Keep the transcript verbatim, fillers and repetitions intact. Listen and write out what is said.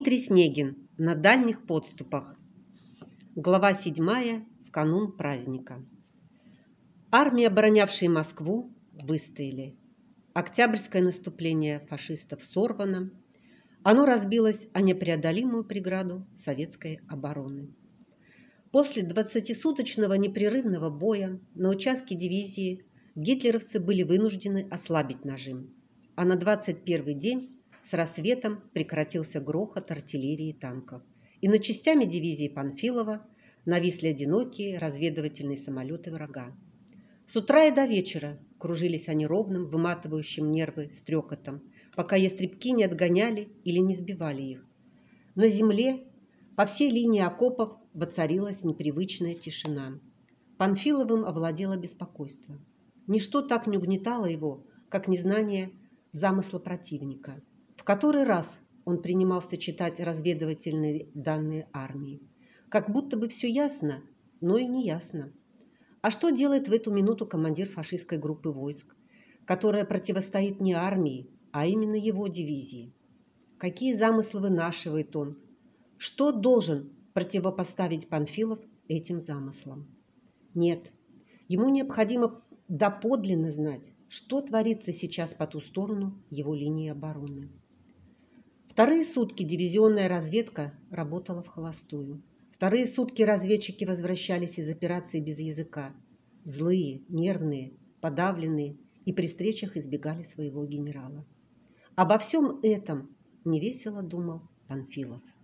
Дмитрий Снегин на дальних подступах. Глава седьмая. В канун праздника. Армии, оборонявшие Москву, выстояли. Октябрьское наступление фашистов сорвано. Оно разбилось о непреодолимую преграду советской обороны. После двадцатисуточного непрерывного боя на участке дивизии гитлеровцы были вынуждены ослабить нажим, а на двадцать первый день с рассветом прекратился грохот артиллерии и танков, и над частями дивизии Панфилова нависли одинокие разведывательные самолеты врага. С утра и до вечера кружились они ровным, выматывающим нервы стрекотом, пока ястребки не отгоняли или не сбивали их. На земле по всей линии окопов воцарилась непривычная тишина. Панфиловым овладело беспокойство. Ничто так не угнетало его, как незнание замысла противника. В который раз он принимался читать разведывательные данные армии. Как будто бы все ясно, но и не ясно. А что делает в эту минуту командир фашистской группы войск, которая противостоит не армии, а именно его дивизии? Какие замыслы вынашивает он? Что должен противопоставить Панфилов этим замыслам? Нет, ему необходимо доподлинно знать, что творится сейчас по ту сторону его линии обороны. Вторые сутки дивизионная разведка работала вхолостую. Вторые сутки разведчики возвращались из операции без языка. Злые, нервные, подавленные, и при встречах избегали своего генерала. Обо всем этом невесело думал Панфилов.